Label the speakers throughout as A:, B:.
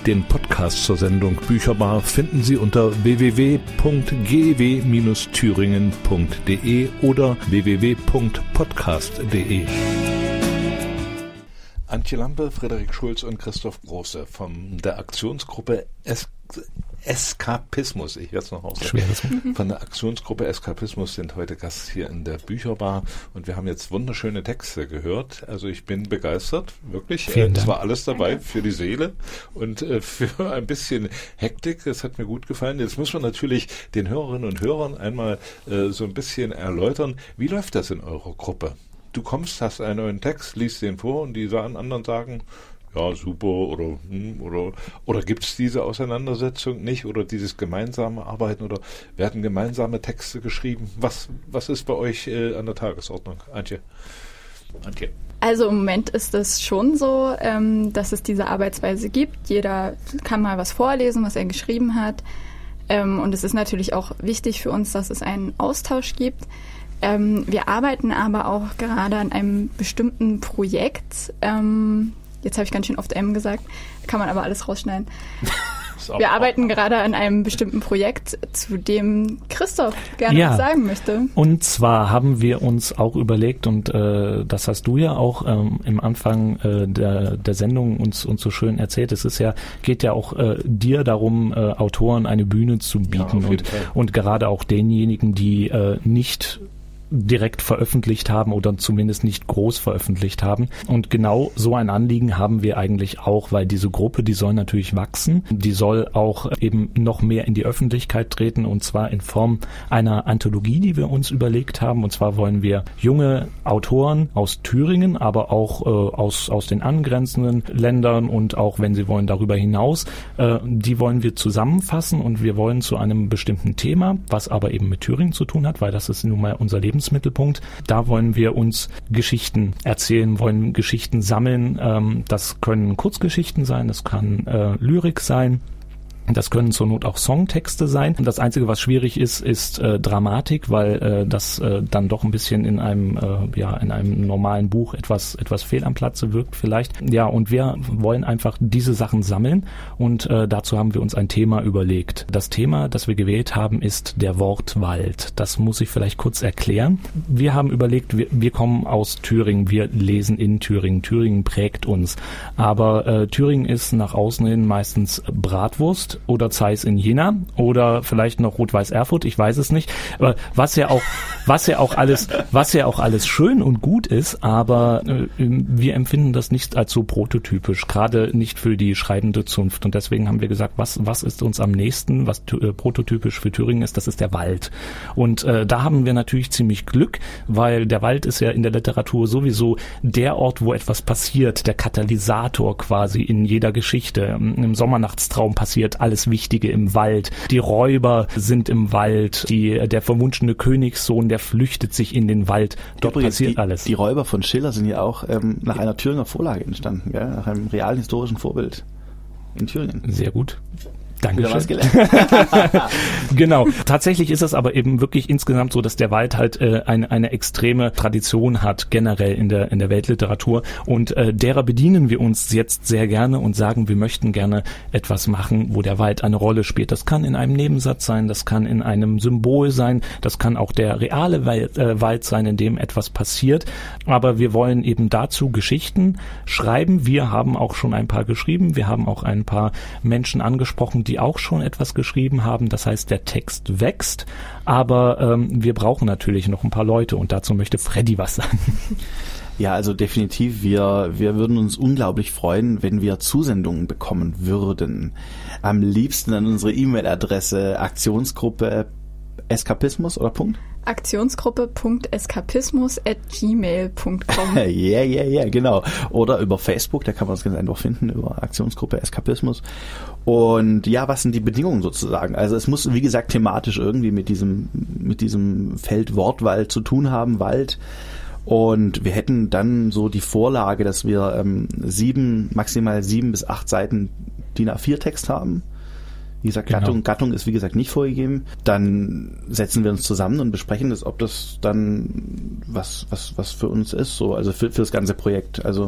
A: Den Podcast zur Sendung Bücherbar finden Sie unter www.gw-thüringen.de oder www.podcast.de. Antje Lampe, Frederik Schulz und Christoph Große von der Aktionsgruppe Eskapismus, ich werde es noch aussprechen, von der Aktionsgruppe Eskapismus sind heute Gast hier in der Bücherbar und wir haben jetzt wunderschöne Texte gehört, also ich bin begeistert, wirklich, es war alles dabei für die Seele und für ein bisschen Hektik, das hat mir gut gefallen. Jetzt müssen wir natürlich den Hörerinnen und Hörern einmal so ein bisschen erläutern, wie läuft das in eurer Gruppe? Du kommst, hast einen neuen Text, liest den vor und die anderen sagen, ja, super, oder gibt es diese Auseinandersetzung nicht, oder dieses gemeinsame Arbeiten, oder werden gemeinsame Texte geschrieben? Was ist bei euch an der Tagesordnung, Antje?
B: Also im Moment ist es schon so, dass es diese Arbeitsweise gibt. Jeder kann mal was vorlesen, was er geschrieben hat. Und es ist natürlich auch wichtig für uns, dass es einen Austausch gibt. Wir arbeiten aber auch gerade an einem bestimmten Projekt. Jetzt habe ich ganz schön oft gesagt, kann man aber alles rausschneiden. Wir arbeiten gerade an einem bestimmten Projekt, zu dem Christoph gerne was sagen möchte.
C: Und zwar haben wir uns auch überlegt, und das hast du ja auch im Anfang der Sendung uns so schön erzählt, geht ja auch dir darum, Autoren eine Bühne zu bieten und gerade auch denjenigen, die nicht direkt veröffentlicht haben oder zumindest nicht groß veröffentlicht haben. Und genau so ein Anliegen haben wir eigentlich auch, weil diese Gruppe, die soll natürlich wachsen. Die soll auch eben noch mehr in die Öffentlichkeit treten, und zwar in Form einer Anthologie, die wir uns überlegt haben. Und zwar wollen wir junge Autoren aus Thüringen, aber auch aus den angrenzenden Ländern und auch, wenn sie wollen, darüber hinaus, die wollen wir zusammenfassen, und wir wollen zu einem bestimmten Thema, was aber eben mit Thüringen zu tun hat, weil das ist nun mal unser Lebensmittelpunkt. Da wollen wir uns Geschichten erzählen, wollen Geschichten sammeln. Das können Kurzgeschichten sein, das kann Lyrik sein. Das können zur Not auch Songtexte sein. Und das Einzige, was schwierig ist Dramatik, weil das dann doch ein bisschen in einem normalen Buch etwas fehl am Platze wirkt vielleicht. Ja, und wir wollen einfach diese Sachen sammeln, und dazu haben wir uns ein Thema überlegt. Das Thema, das wir gewählt haben, ist der Wortwald. Das muss ich vielleicht kurz erklären. Wir haben überlegt, wir kommen aus Thüringen, wir lesen in Thüringen. Thüringen prägt uns. Aber Thüringen ist nach außen hin meistens Bratwurst oder Zeiss in Jena oder vielleicht noch Rot-Weiß Erfurt, ich weiß es nicht. Aber was ja auch alles schön und gut ist, aber wir empfinden das nicht als so prototypisch, gerade nicht für die schreibende Zunft. Und deswegen haben wir gesagt, was ist uns am nächsten, was prototypisch für Thüringen ist, das ist der Wald. Und da haben wir natürlich ziemlich Glück, weil der Wald ist ja in der Literatur sowieso der Ort, wo etwas passiert, der Katalysator quasi in jeder Geschichte. Im Sommernachtstraum passiert alles Wichtige im Wald. Die Räuber sind im Wald. Der verwunschene Königssohn, der flüchtet sich in den Wald. Dort übrigens passiert alles.
D: Die Räuber von Schiller sind ja auch nach einer Thüringer Vorlage entstanden, gell? Nach einem realen historischen Vorbild in Thüringen.
C: Sehr gut. Dankeschön. Genau. Tatsächlich ist es aber eben wirklich insgesamt so, dass der Wald halt eine extreme Tradition hat, generell in der Weltliteratur. Und derer bedienen wir uns jetzt sehr gerne und sagen, wir möchten gerne etwas machen, wo der Wald eine Rolle spielt. Das kann in einem Nebensatz sein, das kann in einem Symbol sein, das kann auch der reale Wald sein, in dem etwas passiert. Aber wir wollen eben dazu Geschichten schreiben. Wir haben auch schon ein paar geschrieben. Wir haben auch ein paar Menschen angesprochen, die auch schon etwas geschrieben haben. Das heißt, der Text wächst, aber wir brauchen natürlich noch ein paar Leute, und dazu möchte Freddy was sagen.
D: Ja, also definitiv, wir würden uns unglaublich freuen, wenn wir Zusendungen bekommen würden. Am liebsten an unsere E-Mail-Adresse Aktionsgruppe Eskapismus oder Punkt?
B: Aktionsgruppe.eskapismus@gmail.com.
D: Ja, genau. Oder über Facebook, da kann man das ganz einfach finden, über Aktionsgruppe Eskapismus. Und ja, was sind die Bedingungen sozusagen? Also es muss, wie gesagt, thematisch irgendwie mit diesem Feld Wortwald zu tun haben, Wald. Und wir hätten dann so die Vorlage, dass wir maximal 7 bis 8 Seiten DIN A4 Text haben. Wie gesagt, genau. Gattung ist wie gesagt nicht vorgegeben. Dann setzen wir uns zusammen und besprechen das, ob das dann was für uns ist, so, also für das ganze Projekt. Also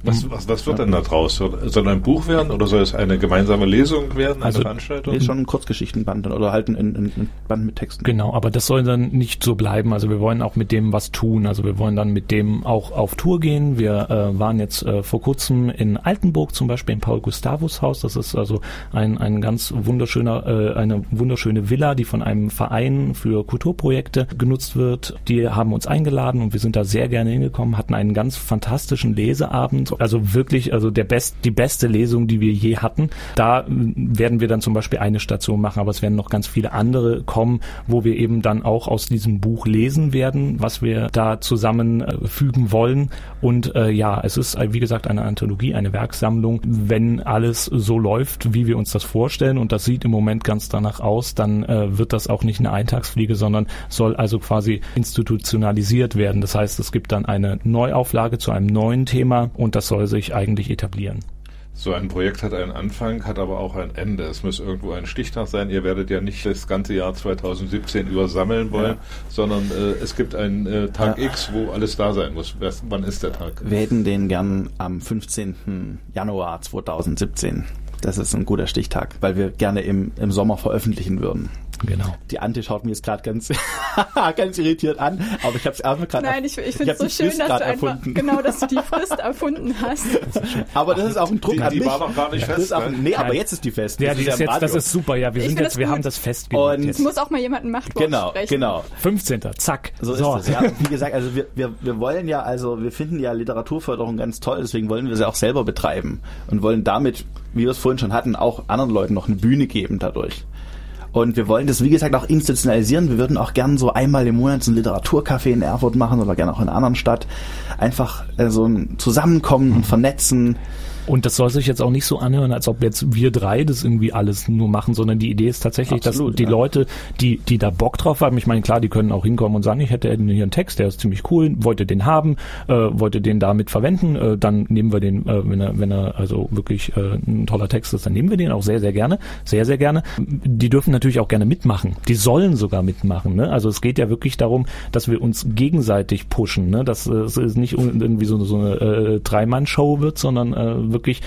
A: Was wird denn da draus? Soll ein Buch werden oder soll es eine gemeinsame Lesung werden, eine Veranstaltung?
D: Nee, schon ein Kurzgeschichtenband oder halt ein Band mit Texten.
C: Genau, aber das soll dann nicht so bleiben. Also wir wollen auch mit dem was tun. Also wir wollen dann mit dem auch auf Tour gehen. Wir waren jetzt vor kurzem in Altenburg zum Beispiel im Paul-Gustavus-Haus. Das ist also ein ganz wunderschöner, eine wunderschöne Villa, die von einem Verein für Kulturprojekte genutzt wird. Die haben uns eingeladen und wir sind da sehr gerne hingekommen, hatten einen ganz fantastischen Leseabend. Also wirklich, also die beste Lesung, die wir je hatten. Da werden wir dann zum Beispiel eine Station machen, aber es werden noch ganz viele andere kommen, wo wir eben dann auch aus diesem Buch lesen werden, was wir da zusammenfügen wollen. Und es ist, wie gesagt, eine Anthologie, eine Werksammlung. Wenn alles so läuft, wie wir uns das vorstellen, und das sieht im Moment ganz danach aus, dann wird das auch nicht eine Eintagsfliege, sondern soll also quasi institutionalisiert werden. Das heißt, es gibt dann eine Neuauflage zu einem neuen Thema und das soll sich eigentlich etablieren.
A: So ein Projekt hat einen Anfang, hat aber auch ein Ende. Es muss irgendwo ein Stichtag sein. Ihr werdet ja nicht das ganze Jahr 2017 übersammeln wollen, sondern es gibt einen Tag X, wo alles da sein muss. Wann ist der Tag?
D: Wir hätten den gern am 15. Januar 2017. Das ist ein guter Stichtag, weil wir gerne im Sommer veröffentlichen würden.
C: Genau.
D: Die Ante schaut mir jetzt gerade ganz irritiert an, aber ich habe es einfach gerade.
B: Nein, ich finde es so schön, dass du einfach dass du die Frist erfunden hast.
D: Aber das ist auch ein Druck an mich.
A: Die war noch gar nicht fest.
D: Aber jetzt ist die fest.
C: Ja, das ist super. Ja, wir haben das festgelegt.
B: Und es muss auch mal jemand ein Machtwort sprechen.
D: Genau.
C: 15. Zack.
D: So ist es. Ja, wie gesagt, also wir wollen ja, wir finden ja Literaturförderung ganz toll, deswegen wollen wir sie auch selber betreiben und wollen damit, wie wir es vorhin schon hatten, auch anderen Leuten noch eine Bühne geben dadurch. Und wir wollen das, wie gesagt, auch institutionalisieren. Wir würden auch gern so einmal im Monat so ein Literaturcafé in Erfurt machen oder gerne auch in einer anderen Stadt. Einfach so ein Zusammenkommen und Vernetzen.
C: Und das soll sich jetzt auch nicht so anhören, als ob jetzt wir drei das irgendwie alles nur machen, sondern die Idee ist tatsächlich, absolut, dass die Leute, die da Bock drauf haben, ich meine, klar, die können auch hinkommen und sagen, ich hätte hier einen Text, der ist ziemlich cool, wollte den haben, wollte den damit verwenden, dann nehmen wir den, wenn er also wirklich ein toller Text ist, dann nehmen wir den auch sehr, sehr gerne, sehr, sehr gerne. Die dürfen natürlich auch gerne mitmachen, die sollen sogar mitmachen, ne? Also es geht ja wirklich darum, dass wir uns gegenseitig pushen, ne? Dass es nicht irgendwie so eine Dreimann-Show wird, sondern wirklich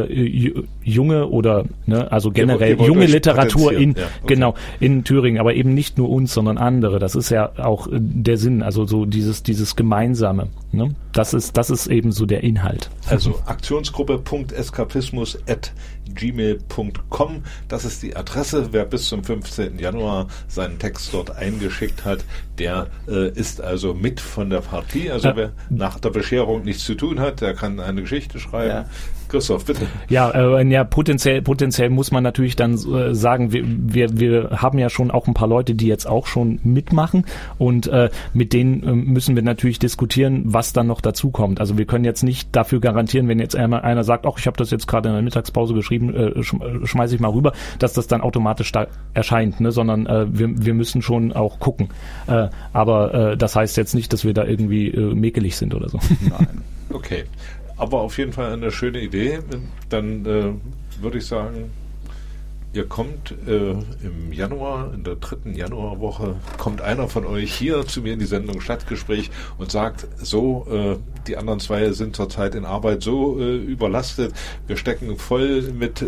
C: junge oder also generell junge Literatur in Thüringen, aber eben nicht nur uns, sondern andere. Das ist ja auch der Sinn, also so dieses Gemeinsame. Ne? Das ist eben so der Inhalt.
A: Also aktionsgruppe.eskapismus@gmail.com, das ist die Adresse. Wer bis zum 15. Januar seinen Text dort eingeschickt hat, der ist also mit von der Partie. Also wer nach der Bescherung nichts zu tun hat, der kann eine Geschichte schreiben. Ja. Christoph, bitte.
C: Ja, potenziell muss man natürlich dann sagen, wir haben ja schon auch ein paar Leute, die jetzt auch schon mitmachen und mit denen müssen wir natürlich diskutieren, was dann noch dazu kommt. Also wir können jetzt nicht dafür garantieren, wenn jetzt einer sagt, ich habe das jetzt gerade in der Mittagspause geschrieben, schmeiße ich mal rüber, dass das dann automatisch da erscheint, ne? Sondern wir müssen schon auch gucken. Aber das heißt jetzt nicht, dass wir da irgendwie mäkelig sind oder so.
A: Nein. Okay. Aber auf jeden Fall eine schöne Idee. Dann würde ich sagen, ihr kommt im Januar, in der 3. Januarwoche, kommt einer von euch hier zu mir in die Sendung Stadtgespräch und sagt, die anderen zwei sind zurzeit in Arbeit so überlastet, wir stecken voll mit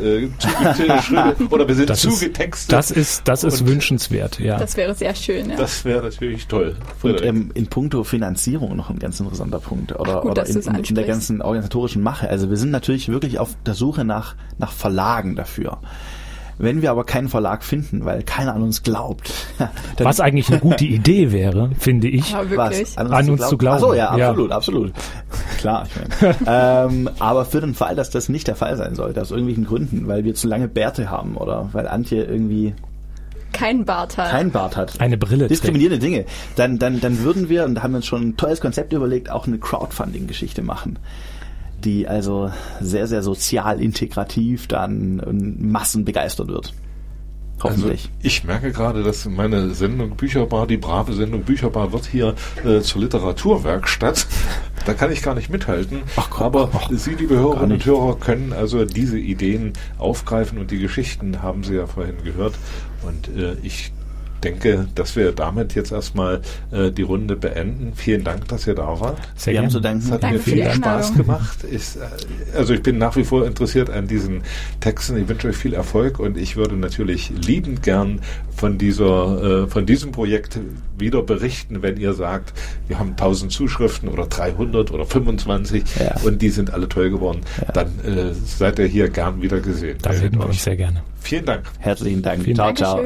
A: oder wir sind zugetextet.
C: Das ist wünschenswert, ja.
B: Das wäre sehr schön, ja.
A: Das wäre natürlich toll.
D: Und in puncto Finanzierung noch ein ganz interessanter Punkt. Oder in der ganzen organisatorischen Mache. Also wir sind natürlich wirklich auf der Suche nach Verlagen dafür. Wenn wir aber keinen Verlag finden, weil keiner an uns glaubt.
C: Was eigentlich eine gute Idee wäre, finde ich.
B: Ja, wirklich.
C: An uns zu glauben.
D: Ach so, ja, absolut. Klar, ich meine. Aber für den Fall, dass das nicht der Fall sein sollte, aus irgendwelchen Gründen, weil wir zu lange Bärte haben oder weil Antje irgendwie
B: keinen Bart hat.
C: Eine Brille.
D: Diskriminierende Dinge. Dann würden wir, und da haben wir uns schon ein tolles Konzept überlegt, auch eine Crowdfunding-Geschichte machen, die also sehr, sehr sozial integrativ dann Massen begeistert wird. Hoffentlich.
A: Also ich merke gerade, dass meine Sendung Bücherbar, die brave Sendung Bücherbar, wird hier zur Literaturwerkstatt. Da kann ich gar nicht mithalten. Aber Sie, liebe Hörerinnen und Hörer, können also diese Ideen aufgreifen und die Geschichten haben Sie ja vorhin gehört. Und ich denke, dass wir damit jetzt erstmal die Runde beenden. Vielen Dank, dass ihr da wart.
D: Sehr gerne zu danken.
A: Es hat mir viel Spaß gemacht. Also ich bin nach wie vor interessiert an diesen Texten. Ich wünsche euch viel Erfolg und ich würde natürlich liebend gern von diesem Projekt wieder berichten, wenn ihr sagt, wir haben 1000 Zuschriften oder 300 oder 25 und die sind alle toll geworden. Ja. Dann seid ihr hier gern wieder gesehen.
C: Da sehen wir uns sehr gerne.
A: Vielen Dank.
D: Herzlichen Dank. Ciao, ciao.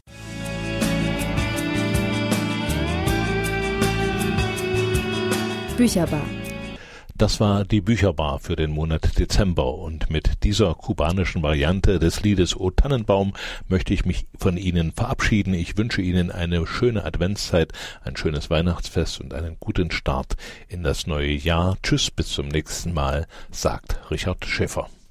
E: Bücherbar.
F: Das war die Bücherbar für den Monat Dezember und mit dieser kubanischen Variante des Liedes O Tannenbaum möchte ich mich von Ihnen verabschieden. Ich wünsche Ihnen eine schöne Adventszeit, ein schönes Weihnachtsfest und einen guten Start in das neue Jahr. Tschüss, bis zum nächsten Mal, sagt Richard Schäfer.